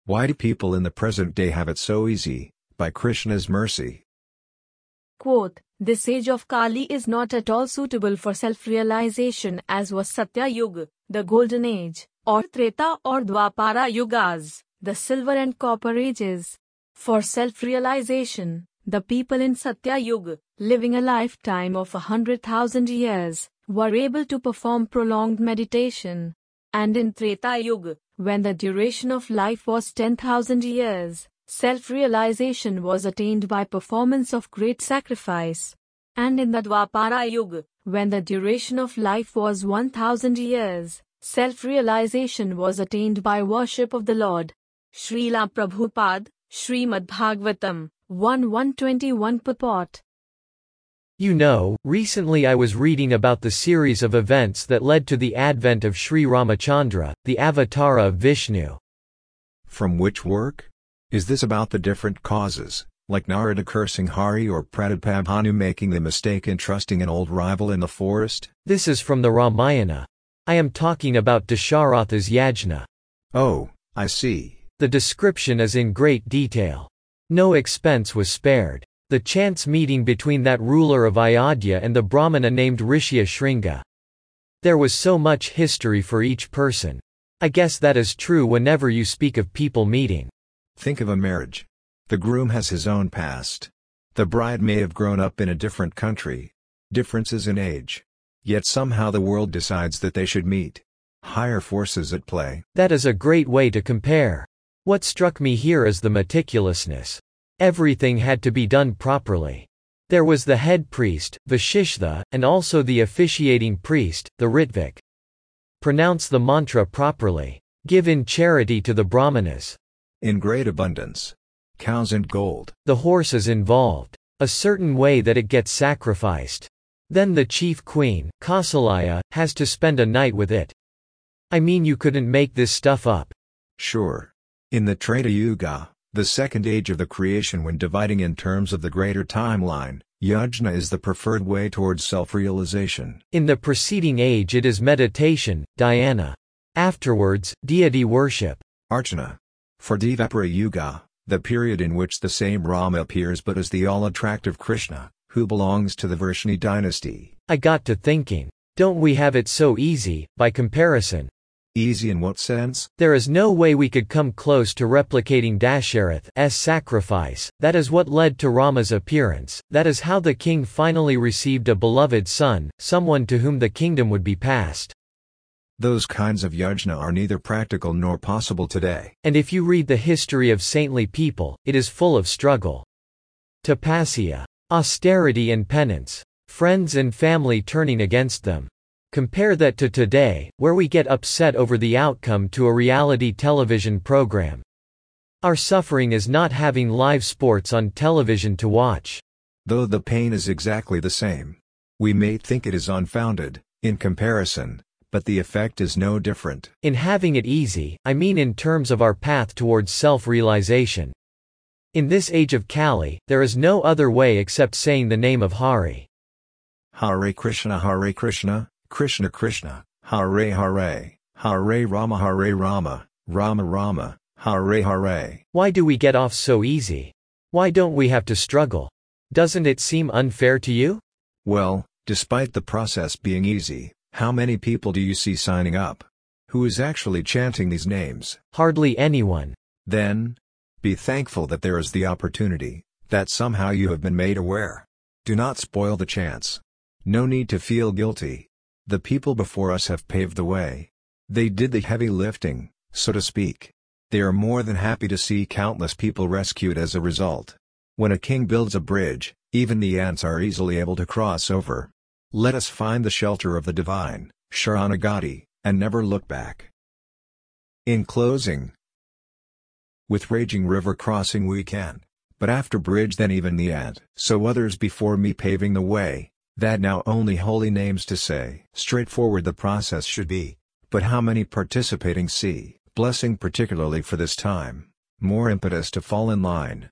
Why do people in the present day have it so easy? By Krishna's mercy. Quote, this age of Kali is not at all suitable for self-realization as was Satya Yuga, the golden age, or Treta or Dwapara Yugas, the silver and copper ages. For self-realization, the people in Satya Yuga, living a lifetime of 100,000 years, were able to perform prolonged meditation. And in Treta Yuga, when the duration of life was 10,000 years, self-realization was attained by performance of great sacrifice. And in the Dwapara Yuga, when the duration of life was 1,000 years, self-realization was attained by worship of the Lord. Srila Prabhupada, Srimad Bhagavatam, 1:121 purport. You know, recently I was reading about the series of events that led to the advent of Sri Ramachandra, the avatara of Vishnu. From which work? Is this about the different causes, like Narada cursing Hari or Pratapabhanu making the mistake in trusting an old rival in the forest? This is from the Ramayana. I am talking about Dasharatha's yajna. Oh, I see. The description is in great detail. No expense was spared. The chance meeting between that ruler of Ayodhya and the Brahmana named Rishya Shringa. There was so much history for each person. I guess that is true whenever you speak of people meeting. Think of a marriage. The groom has his own past. The bride may have grown up in a different country. Differences in age. Yet somehow the world decides that they should meet. Higher forces at play. That is a great way to compare. What struck me here is the meticulousness. Everything had to be done properly. There was the head priest, Vashishtha, and also the officiating priest, the Ritvik. Pronounce the mantra properly. Give in charity to the Brahmanas. In great abundance. Cows and gold. The horse is involved. A certain way that it gets sacrificed. Then the chief queen, Kausalya, has to spend a night with it. I mean, you couldn't make this stuff up. Sure. In the Treta Yuga, the second age of the creation, when dividing in terms of the greater timeline, yajna is the preferred way towards self-realization. In the preceding age it is meditation, dhyana. Afterwards, deity worship. Archana. For Dvapara Yuga, the period in which the same Rama appears but as the all-attractive Krishna, who belongs to the Vrishni dynasty. I got to thinking, don't we have it so easy, by comparison? Easy in what sense? There is no way we could come close to replicating Dasharatha's sacrifice. That is what led to Rama's appearance. That is how the king finally received a beloved son, someone to whom the kingdom would be passed. Those kinds of yajna are neither practical nor possible today. And if you read the history of saintly people, it is full of struggle. Tapasya, austerity and penance. Friends and family turning against them. Compare that to today, where we get upset over the outcome to a reality television program. Our suffering is not having live sports on television to watch. Though the pain is exactly the same. We may think it is unfounded, in comparison, but the effect is no different. In having it easy, I mean in terms of our path towards self-realization. In this age of Kali, there is no other way except saying the name of Hari. Hare Krishna, Krishna Krishna, Hare Hare, Hare Rama, Rama Rama, Hare Hare. Why do we get off so easy? Why don't we have to struggle? Doesn't it seem unfair to you? Well, despite the process being easy, how many people do you see signing up? Who is actually chanting these names? Hardly anyone. Then, be thankful that there is the opportunity, that somehow you have been made aware. Do not spoil the chance. No need to feel guilty. The people before us have paved the way. They did the heavy lifting, so to speak. They are more than happy to see countless people rescued as a result. When a king builds a bridge, even the ants are easily able to cross over. Let us find the shelter of the divine, Sharanagati, and never look back. In closing, with raging river crossing we can, but after bridge then even the ant. So others before me paving the way, that now only holy names to say. Straightforward the process should be, but how many participating see, blessing particularly for this time, more impetus to fall in line.